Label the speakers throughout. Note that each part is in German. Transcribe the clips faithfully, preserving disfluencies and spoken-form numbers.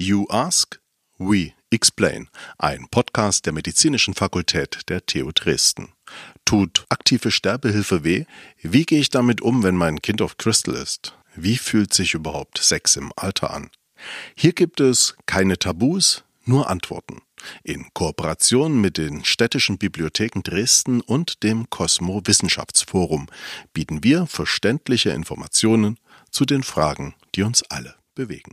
Speaker 1: You Ask, We Explain, ein Podcast der Medizinischen Fakultät der T U Dresden. Tut aktive Sterbehilfe weh? Wie gehe ich damit um, wenn mein Kind auf Crystal ist? Wie fühlt sich überhaupt Sex im Alter an? Hier gibt es keine Tabus, nur Antworten. In Kooperation mit den städtischen Bibliotheken Dresden und dem Cosmo Wissenschaftsforum bieten wir verständliche Informationen zu den Fragen, die uns alle bewegen.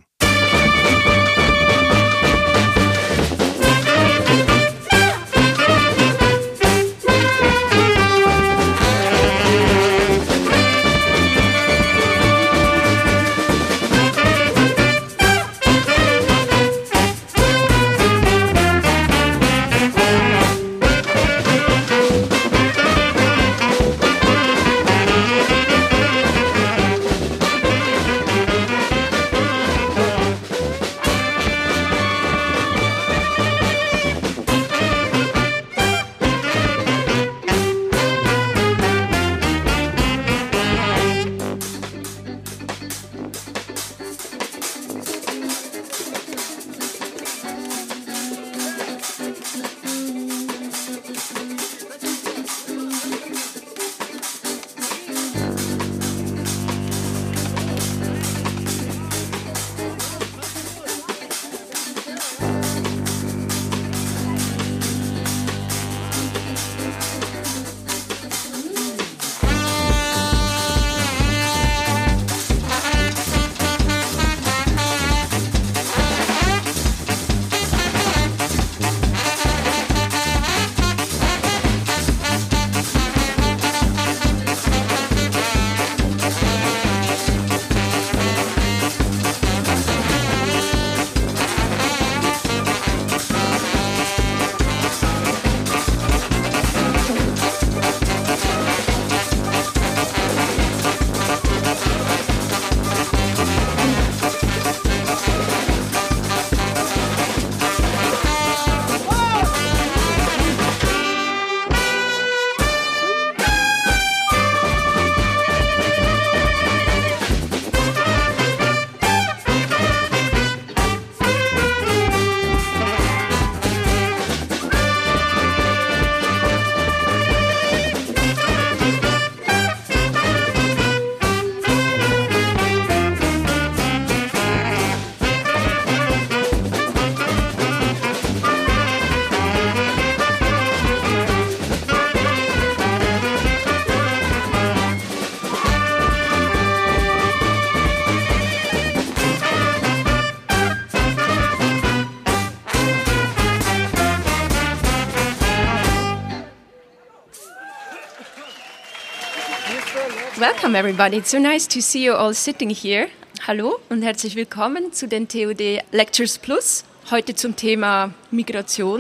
Speaker 2: Welcome everybody, it's so nice to see you all sitting here. Hallo und herzlich willkommen zu den T U D Lectures Plus. Heute zum Thema Migration.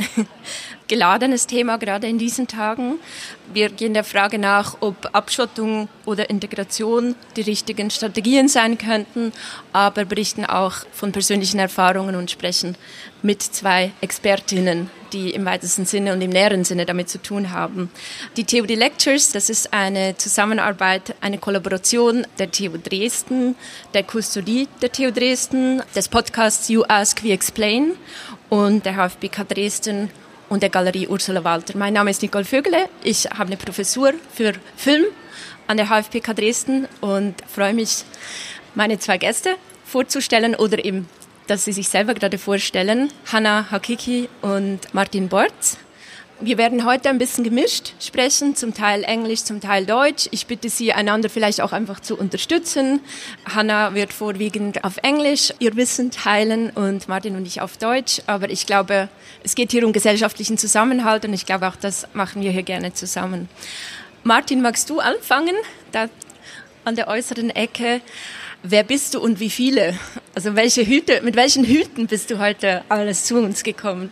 Speaker 2: Geladenes Thema gerade in diesen Tagen. Wir gehen der Frage nach, ob Abschottung oder Integration die richtigen Strategien sein könnten, aber berichten auch von persönlichen Erfahrungen und sprechen mit zwei Expertinnen, die im weitesten Sinne und im näheren Sinne damit zu tun haben. Die T U D Lectures, das ist eine Zusammenarbeit, eine Kollaboration der T U Dresden, der Kustodie der T U Dresden, des Podcasts You Ask, We Explain und der H F B K Dresden und der Galerie Ursula Walter. Mein Name ist Nicole Vögele, ich habe eine Professur für Film an der H F B K Dresden und freue mich, meine zwei Gäste vorzustellen oder eben, dass sie sich selber gerade vorstellen. Hanna Hakiki und Martin Bortz. Wir werden heute ein bisschen gemischt sprechen, zum Teil Englisch, zum Teil Deutsch. Ich bitte Sie, einander vielleicht auch einfach zu unterstützen. Hanna wird vorwiegend auf Englisch ihr Wissen teilen und Martin und ich auf Deutsch. Aber ich glaube, es geht hier um gesellschaftlichen Zusammenhalt und ich glaube auch, das machen wir hier gerne zusammen. Martin, magst du anfangen? Da an der äußeren Ecke. Wer bist du und wie viele? Also welche Hüte, mit welchen Hüten bist du heute alles zu uns gekommen?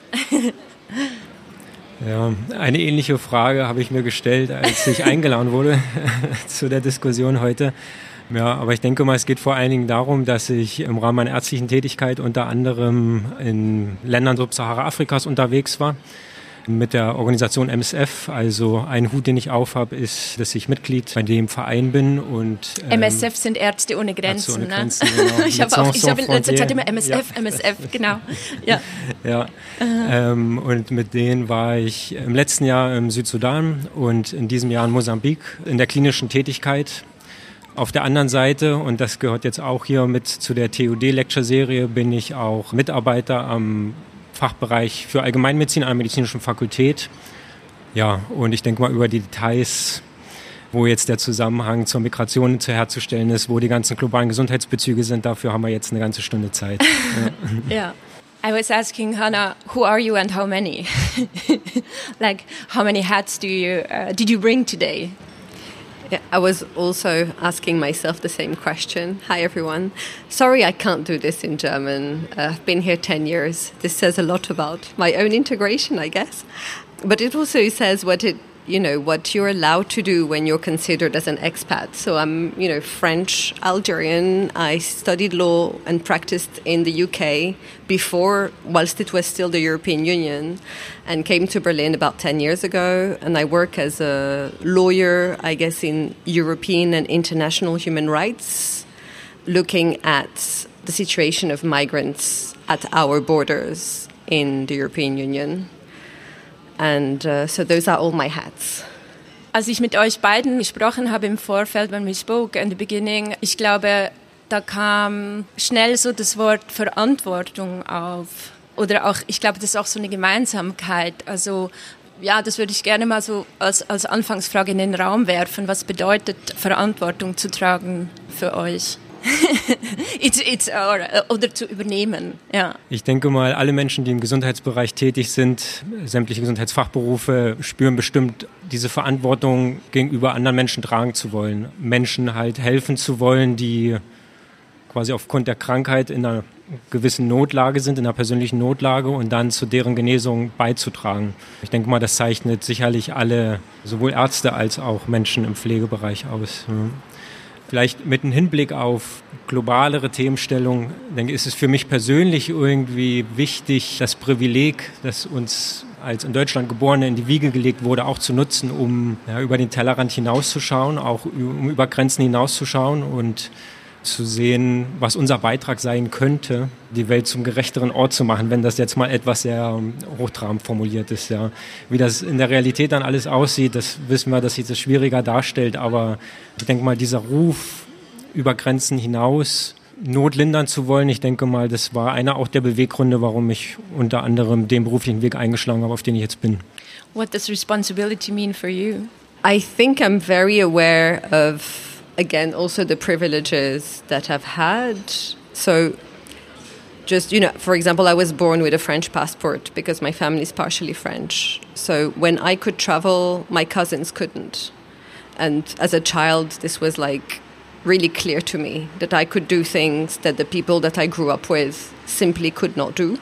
Speaker 3: Ja, eine ähnliche Frage habe ich mir gestellt, als ich eingeladen wurde zu der Diskussion heute. Ja, aber ich denke mal, es geht vor allen Dingen darum, dass ich im Rahmen meiner ärztlichen Tätigkeit unter anderem in Ländern Subsahara-Afrikas unterwegs war. mit der Organisation M S F. Also ein Hut, den ich aufhabe, ist, dass ich Mitglied bei dem Verein bin. Und, ähm,
Speaker 2: M S F sind Ärzte ohne Grenzen.
Speaker 3: Ärzte ohne
Speaker 2: ne?
Speaker 3: Grenzen genau.
Speaker 2: ich habe auch, ich habe in letzter Zeit immer M S F,
Speaker 3: ja.
Speaker 2: M S F, genau. Ja.
Speaker 3: ja. Ähm, und mit denen war ich im letzten Jahr im Südsudan und in diesem Jahr in Mosambik in der klinischen Tätigkeit. Auf der anderen Seite, und das gehört jetzt auch hier mit zu der T U D-Lecture-Serie, bin ich auch Mitarbeiter am Fachbereich für Allgemeinmedizin an der medizinischen Fakultät. Ja, und ich denke mal über die Details, wo jetzt der Zusammenhang zur Migration zu herzustellen ist, wo die ganzen globalen Gesundheitsbezüge sind, dafür haben wir jetzt eine ganze Stunde Zeit.
Speaker 2: Ja. ja. I was asking Hannah, who are you and how many? Like, how many hats do you, uh, did you bring today?
Speaker 4: Yeah, I was also asking myself the same question. Hi, everyone. Sorry I can't do this in German. Uh, I've been here ten years. This says a lot about my own integration, I guess. But it also says what it, you know, what you're allowed to do when you're considered as an expat. So I'm, you know, French, Algerian. I studied law and practiced in the U K before, whilst it was still the European Union, and came to Berlin about ten years ago. And I work as a lawyer, I guess, in European and international human rights, looking at the situation of migrants at our borders in the European Union. And uh, so those are all my hats.
Speaker 2: Als ich mit euch beiden gesprochen habe im Vorfeld, when we spoke in the beginning, ich glaube, da kam schnell so das Wort Verantwortung auf. Oder auch, ich glaube, das ist auch so eine Gemeinsamkeit. Also ja, das würde ich gerne mal so als, als Anfangsfrage in den Raum werfen. Was bedeutet Verantwortung zu tragen für euch? it's, it's, oder, oder zu übernehmen, ja.
Speaker 3: Ich denke mal, alle Menschen, die im Gesundheitsbereich tätig sind, sämtliche Gesundheitsfachberufe, spüren bestimmt diese Verantwortung gegenüber anderen Menschen tragen zu wollen. Menschen halt helfen zu wollen, die quasi aufgrund der Krankheit in einer gewissen Notlage sind, in einer persönlichen Notlage und dann zu deren Genesung beizutragen. Ich denke mal, das zeichnet sicherlich alle, sowohl Ärzte als auch Menschen im Pflegebereich aus. Vielleicht mit einem Hinblick auf globalere Themenstellungen, denke ich, ist es für mich persönlich irgendwie wichtig, das Privileg, das uns als in Deutschland Geborene in die Wiege gelegt wurde, auch zu nutzen, um ja, über den Tellerrand hinauszuschauen, auch um über Grenzen hinauszuschauen und zu sehen, was unser Beitrag sein könnte, die Welt zum gerechteren Ort zu machen, wenn das jetzt mal etwas sehr hochtrabend formuliert ist. Ja. Wie das in der Realität dann alles aussieht, das wissen wir, dass sich das schwieriger darstellt, aber ich denke mal, dieser Ruf über Grenzen hinaus Not lindern zu wollen, ich denke mal, das war einer auch der Beweggründe, warum ich unter anderem den beruflichen Weg eingeschlagen habe, auf den ich jetzt bin.
Speaker 2: What does responsibility mean for you?
Speaker 4: I think I'm very aware of again, also the privileges that I've had. So just, you know, for example, I was born with a French passport because my family is partially French. So when I could travel, my cousins couldn't. And as a child, this was like really clear to me that I could do things that the people that I grew up with simply could not do,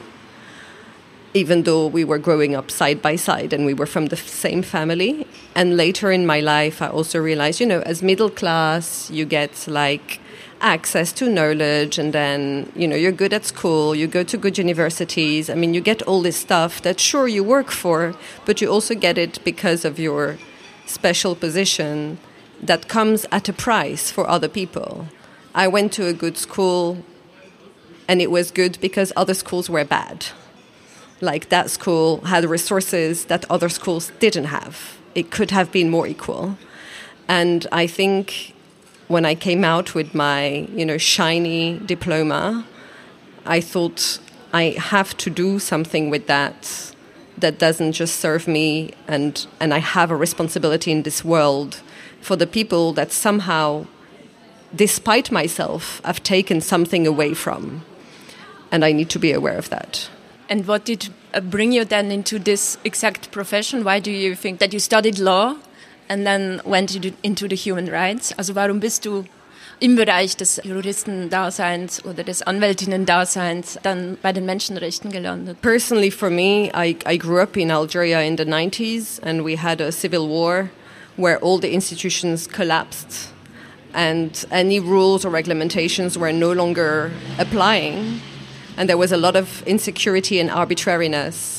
Speaker 4: even though we were growing up side by side and we were from the same family. And later in my life, I also realized, you know, as middle class, you get like access to knowledge and then, you know, you're good at school, you go to good universities. I mean, you get all this stuff that sure you work for, but you also get it because of your special position that comes at a price for other people. I went to a good school and it was good because other schools were bad. Like that school had resources that other schools didn't have. It could have been more equal. And I think when I came out with my, you know, shiny diploma, I thought I have to do something with that that doesn't just serve me, and, and I have a responsibility in this world for the people that somehow, despite myself, I've taken something away from. And I need to be aware of that.
Speaker 2: And what did bring you then into this exact profession? Why do you think that you studied law and then went into the human rights? Also warum bist du im Bereich des Juristendaseins oder des Anwältinnen-Daseins dann bei den Menschenrechten gelandet?
Speaker 4: Personally, for me, I, I grew up in Algeria in the nineties and we had a civil war where all the institutions collapsed and any rules or regulations were no longer applying. And there was a lot of insecurity and arbitrariness.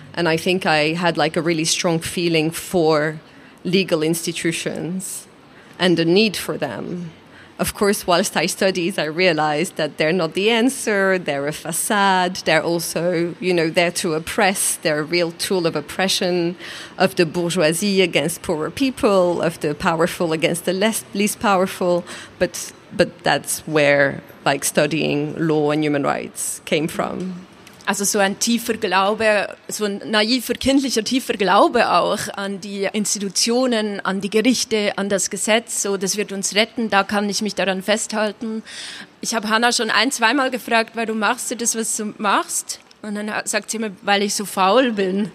Speaker 4: And I think I had like a really strong feeling for legal institutions and the need for them. Of course, whilst I studied, I realized that they're not the answer. They're a facade. They're also, you know, there to oppress. They're a real tool of oppression of the bourgeoisie against poorer people, of the powerful against the less, least powerful. But but that's where, like, studying law and human rights came from.
Speaker 2: Also so ein tiefer Glaube, so ein naiver, kindlicher, tiefer Glaube auch an die Institutionen, an die Gerichte, an das Gesetz, so das wird uns retten, da kann ich mich daran festhalten. Ich habe Hannah schon ein-, zweimal gefragt, warum machst du das, was du machst? Und dann sagt sie mir, weil ich so faul bin.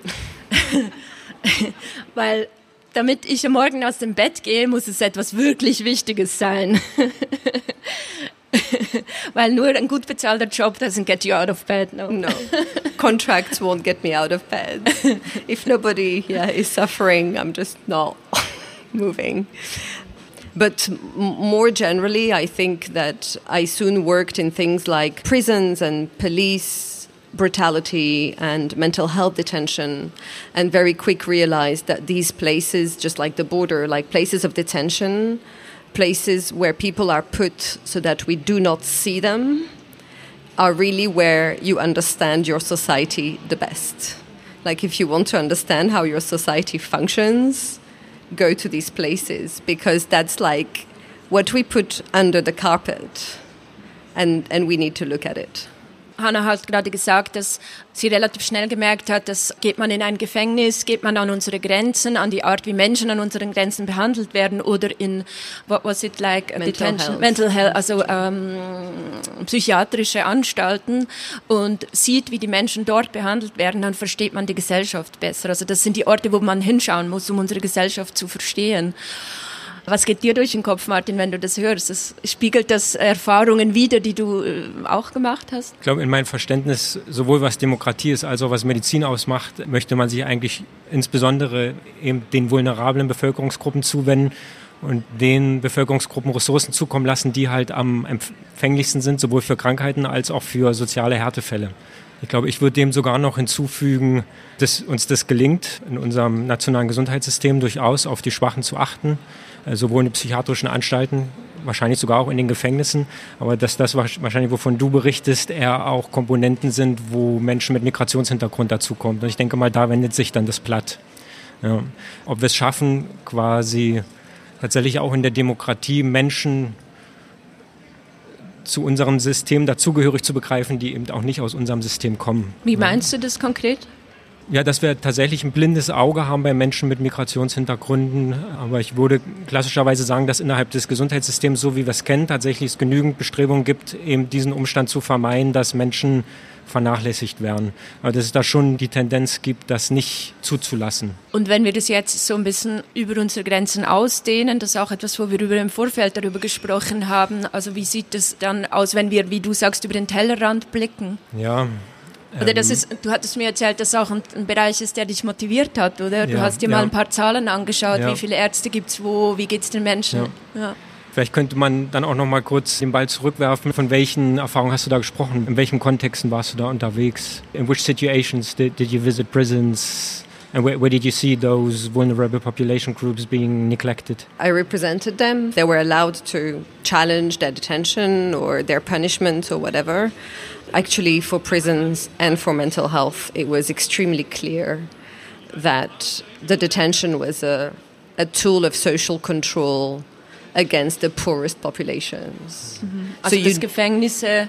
Speaker 2: Weil damit ich am Morgen aus dem Bett gehe, muss es etwas wirklich Wichtiges sein. Weil nur ein gut bezahlter Job doesn't get you out of bed. No,
Speaker 4: no. Contracts won't get me out of bed. If nobody yeah, is suffering, I'm just not moving. But m- more generally, I think that I soon worked in things like prisons and police brutality and mental health detention, and very quick realized that these places, just like the border, like places of detention, places where people are put so that we do not see them, are really where you understand your society the best. Like if you want to understand how your society functions, go to these places, because that's like what we put under the carpet, and, and we need to look at it.
Speaker 2: Hannah hat gerade gesagt, dass sie relativ schnell gemerkt hat, dass geht man in ein Gefängnis, geht man an unsere Grenzen, an die Art, wie Menschen an unseren Grenzen behandelt werden, oder in, what was it like,
Speaker 4: Mental
Speaker 2: detention,
Speaker 4: health.
Speaker 2: Mental health, also ähm, psychiatrische Anstalten, und sieht, wie die Menschen dort behandelt werden, dann versteht man die Gesellschaft besser. Also das sind die Orte, wo man hinschauen muss, um unsere Gesellschaft zu verstehen. Was geht dir durch den Kopf, Martin, wenn du das hörst? Das spiegelt das Erfahrungen wider, die du auch gemacht hast?
Speaker 3: Ich glaube, in meinem Verständnis, sowohl was Demokratie ist, als auch was Medizin ausmacht, möchte man sich eigentlich insbesondere eben den vulnerablen Bevölkerungsgruppen zuwenden und den Bevölkerungsgruppen Ressourcen zukommen lassen, die halt am empfänglichsten sind, sowohl für Krankheiten als auch für soziale Härtefälle. Ich glaube, ich würde dem sogar noch hinzufügen, dass uns das gelingt, in unserem nationalen Gesundheitssystem durchaus auf die Schwachen zu achten, sowohl in den psychiatrischen Anstalten, wahrscheinlich sogar auch in den Gefängnissen, aber dass das wahrscheinlich, wovon du berichtest, eher auch Komponenten sind, wo Menschen mit Migrationshintergrund dazukommen. Und ich denke mal, da wendet sich dann das Blatt. Ja. Ob wir es schaffen, quasi tatsächlich auch in der Demokratie Menschen zu unserem System dazugehörig zu begreifen, die eben auch nicht aus unserem System kommen.
Speaker 2: Wie meinst du das konkret?
Speaker 3: Ja, dass wir tatsächlich ein blindes Auge haben bei Menschen mit Migrationshintergründen. Aber ich würde klassischerweise sagen, dass innerhalb des Gesundheitssystems, so wie wir es kennen, tatsächlich es genügend Bestrebungen gibt, eben diesen Umstand zu vermeiden, dass Menschen vernachlässigt werden. Aber dass es da schon die Tendenz gibt, das nicht zuzulassen.
Speaker 2: Und wenn wir das jetzt so ein bisschen über unsere Grenzen ausdehnen, das ist auch etwas, wo wir über im Vorfeld darüber gesprochen haben. Also wie sieht es dann aus, wenn wir, wie du sagst, über den Tellerrand blicken?
Speaker 3: Ja.
Speaker 2: Oder das ist, du hattest mir erzählt, dass es auch ein, ein Bereich ist, der dich motiviert hat, oder? Du
Speaker 3: ja,
Speaker 2: hast dir
Speaker 3: ja.
Speaker 2: mal ein paar Zahlen angeschaut,
Speaker 3: ja.
Speaker 2: wie viele Ärzte gibt es wo, wie geht es den Menschen?
Speaker 3: Ja.
Speaker 2: Ja.
Speaker 3: Vielleicht könnte man dann auch noch mal kurz den Ball zurückwerfen. Von welchen Erfahrungen hast du da gesprochen? In welchen Kontexten warst du da unterwegs? In which situations did, did you visit prisons? And where, where did you see those vulnerable population groups being neglected?
Speaker 4: I represented them. They were allowed to challenge their detention or their punishment or whatever. Actually, for prisons and for mental health, it was extremely clear that the detention was a, a tool of social control against the poorest populations.
Speaker 2: Mhm. Also,
Speaker 4: so
Speaker 2: dass Gefängnisse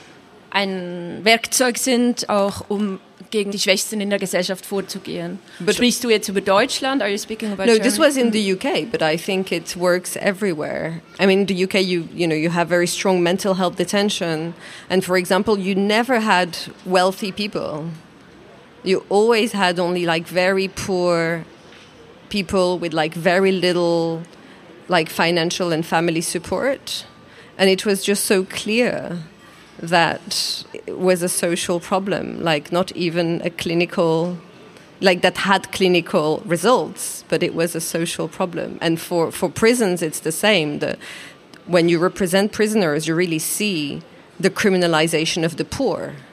Speaker 2: ein Werkzeug sind, auch um gegen die Schwächsten in der Gesellschaft vorzugehen. But Sprichst du jetzt über Deutschland? Are you speaking about
Speaker 4: No,
Speaker 2: Germany?
Speaker 4: this was in the U K, but I think it works everywhere. I mean, in the U K, you you know, you have very strong mental health detention, and for example, you never had wealthy people. You always had only like very poor people with like very little like financial and family support, and it was just so clear that it was a social problem, like not even a clinical, like that had clinical results, but it was a social problem. And for, for prisons, it's the same. The, when you represent prisoners, you really see the criminalization of the poor.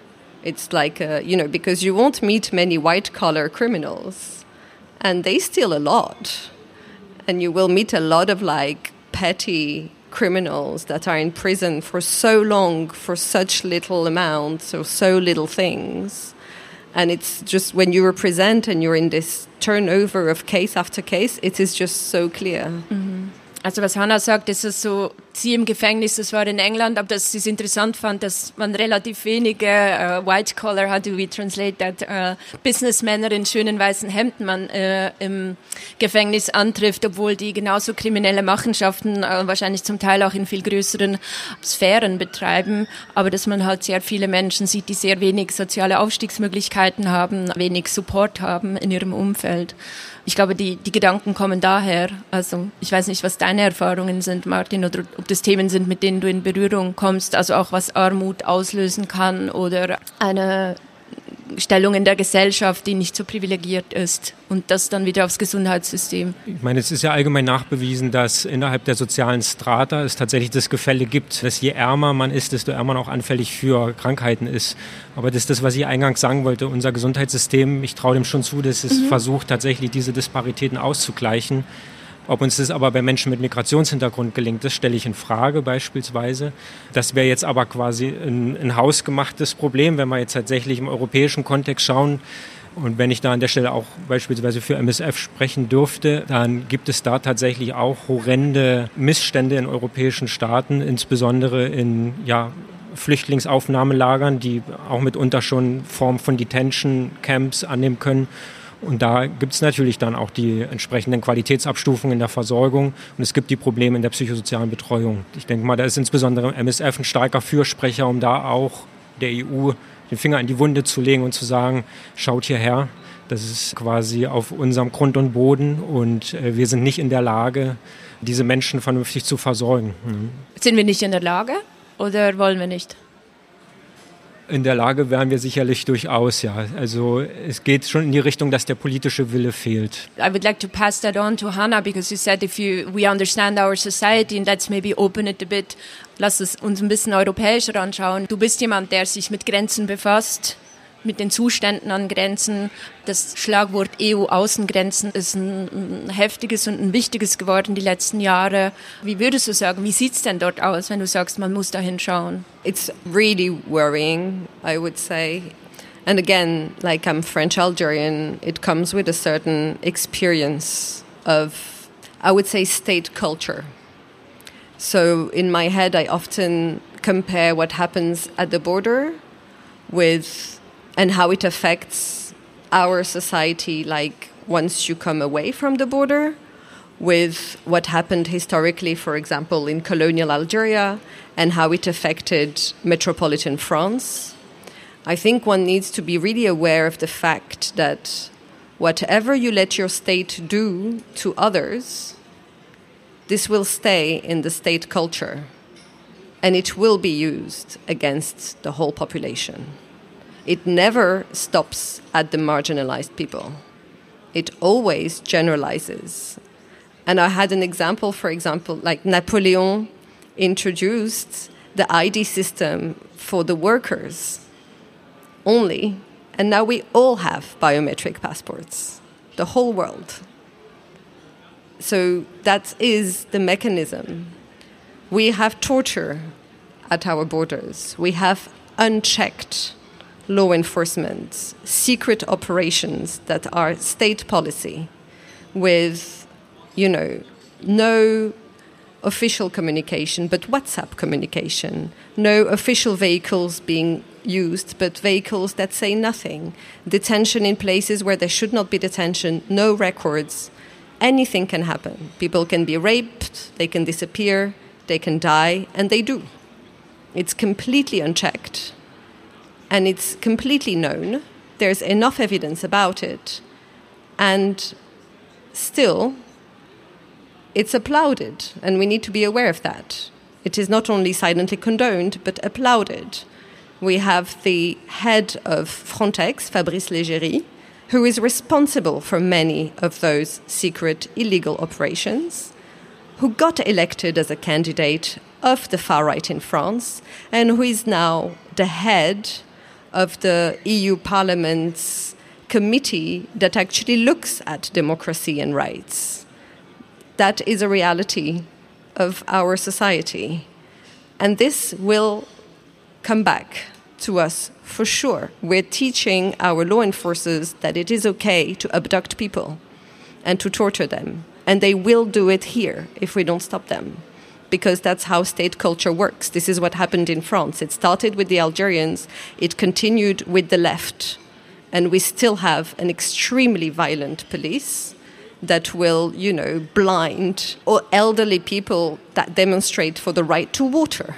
Speaker 4: It's like, uh, you know, because you won't meet many white-collar criminals, and they steal a lot. And you will meet a lot of, like, petty criminals that are in prison for so long, for such little amounts or so little things. And it's just when you represent and you're in this turnover of case after case, it is just so clear.
Speaker 2: Mhm. Also was Hannah sagt, ist es so, sie im Gefängnis, das war in England, aber dass sie es interessant fand, dass man relativ wenige uh, White-Collar, how do we translate that, uh, Businessmänner in schönen weißen Hemden man uh, im Gefängnis antrifft, obwohl die genauso kriminelle Machenschaften uh, wahrscheinlich zum Teil auch in viel größeren Sphären betreiben, aber dass man halt sehr viele Menschen sieht, die sehr wenig soziale Aufstiegsmöglichkeiten haben, wenig Support haben in ihrem Umfeld. Ich glaube, die, die Gedanken kommen daher. Also ich weiß nicht, was deine Erfahrungen sind, Martin, oder ob das Themen sind, mit denen du in Berührung kommst, also auch was Armut auslösen kann oder eine Stellung in der Gesellschaft, die nicht so privilegiert ist und das dann wieder aufs Gesundheitssystem.
Speaker 3: Ich meine, es ist ja allgemein nachbewiesen, dass innerhalb der sozialen Strata es tatsächlich das Gefälle gibt, dass je ärmer man ist, desto ärmer man auch anfällig für Krankheiten ist. Aber das ist das, was ich eingangs sagen wollte. Unser Gesundheitssystem, ich traue dem schon zu, dass es mhm. versucht, tatsächlich diese Disparitäten auszugleichen. Ob uns das aber bei Menschen mit Migrationshintergrund gelingt, das stelle ich in Frage beispielsweise. Das wäre jetzt aber quasi ein, ein hausgemachtes Problem, wenn wir jetzt tatsächlich im europäischen Kontext schauen. Und wenn ich da an der Stelle auch beispielsweise für M S F sprechen dürfte, dann gibt es da tatsächlich auch horrende Missstände in europäischen Staaten, insbesondere in ja, Flüchtlingsaufnahmelagern, die auch mitunter schon Form von Detention Camps annehmen können. Und da gibt es natürlich dann auch die entsprechenden Qualitätsabstufungen in der Versorgung und es gibt die Probleme in der psychosozialen Betreuung. Ich denke mal, da ist insbesondere M S F ein starker Fürsprecher, um da auch der E U den Finger in die Wunde zu legen und zu sagen, schaut hierher, das ist quasi auf unserem Grund und Boden und äh, wir sind nicht in der Lage, diese Menschen vernünftig zu versorgen. Mhm.
Speaker 2: Sind wir nicht in der Lage oder wollen wir nicht?
Speaker 3: In der Lage wären wir sicherlich durchaus, ja. Also es geht schon in die Richtung, dass der politische Wille fehlt.
Speaker 2: I would like to pass that on to Hannah, because you said if you we understand our society and let's maybe open it a bit. Lass es uns ein bisschen europäischer anschauen. Du bist jemand, der sich mit Grenzen befasst, mit den Zuständen an Grenzen. Das Schlagwort E U-Außengrenzen ist ein, ein heftiges und ein wichtiges geworden die letzten Jahre. Wie würdest du sagen, wie sieht es denn dort aus, wenn du sagst, man muss da hinschauen?
Speaker 4: It's really worrying, I would say. And again, like I'm French-Algerian, it comes with a certain experience of, I would say, state culture. So in my head, I often compare what happens at the border with and how it affects our society, like once you come away from the border, with what happened historically, for example, in colonial Algeria, and how it affected metropolitan France. I think one needs to be really aware of the fact that whatever you let your state do to others, this will stay in the state culture, and it will be used against the whole population. It never stops at the marginalized people. It always generalizes. And I had an example, for example, like Napoleon introduced the I D system for the workers only, and now we all have biometric passports, the whole world. So that is the mechanism. We have torture at our borders. We have unchecked law enforcement, secret operations that are state policy with, you know, no official communication, but WhatsApp communication, no official vehicles being used, but vehicles that say nothing, detention in places where there should not be detention, no records, anything can happen. People can be raped, they can disappear, they can die, and they do. It's completely unchecked. And it's completely known. There's enough evidence about it. And still, it's applauded. And we need to be aware of that. It is not only silently condoned, but applauded. We have the head of Frontex, Fabrice Leggeri, who is responsible for many of those secret illegal operations, who got elected as a candidate of the far right in France, and who is now the head of the E U Parliament's committee that actually looks at democracy and rights. That is a reality of our society. And this will come back to us for sure. We're teaching our law enforcers that it is okay to abduct people and to torture them. And they will do it here if we don't stop them. Because that's how state culture works. This is what happened in France. It started with the Algerians. It continued with the left. And we still have an extremely violent police that will, you know, blind or elderly people that demonstrate for the right to water.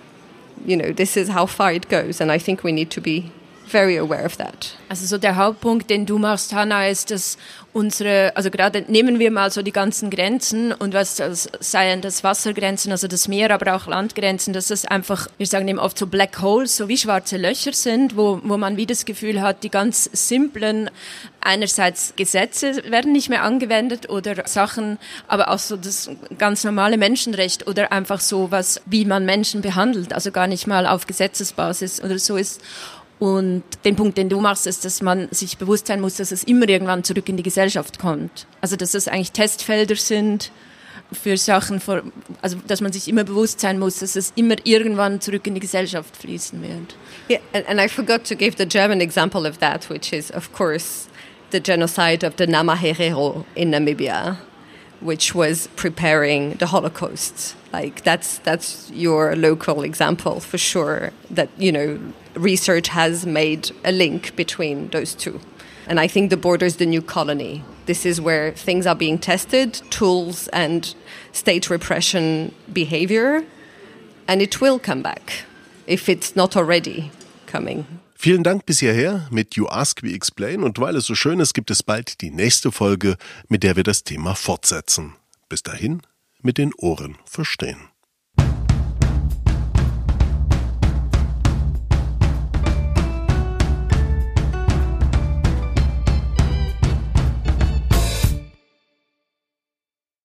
Speaker 4: You know, this is how far it goes. And I think we need to be very aware of that.
Speaker 2: Also so der Hauptpunkt, den du machst, Hannah, ist, dass unsere, also gerade nehmen wir mal so die ganzen Grenzen und was das seien das Wassergrenzen, also das Meer, aber auch Landgrenzen, dass das einfach, wir sagen eben oft so Black Holes, so wie schwarze Löcher sind, wo, wo man wie das Gefühl hat, die ganz simplen, einerseits Gesetze werden nicht mehr angewendet oder Sachen, aber auch so das ganz normale Menschenrecht oder einfach so was, wie man Menschen behandelt, also gar nicht mal auf Gesetzesbasis oder so ist. Und den Punkt, den du machst, ist, dass man sich bewusst sein muss, dass es immer irgendwann zurück in die Gesellschaft kommt. Also dass es eigentlich Testfelder sind für Sachen, für, also dass man sich immer bewusst sein muss, dass es immer irgendwann zurück in die Gesellschaft fließen wird.
Speaker 4: Yeah, and, and I forgot to give the German example of that, which is, of course, the genocide of the Namaherero in Namibia, which was preparing the Holocaust. Like that's that's your local example for sure. That, you know, research has made a link between those two. And I think the border is the new colony. This is where things are being tested, tools and state repression behavior, and it will come back if it's not already coming.
Speaker 1: Vielen Dank bis hierher mit You Ask, We Explain, und weil es so schön ist, gibt es bald die nächste Folge, mit der wir das Thema fortsetzen. Bis dahin, mit den Ohren verstehen.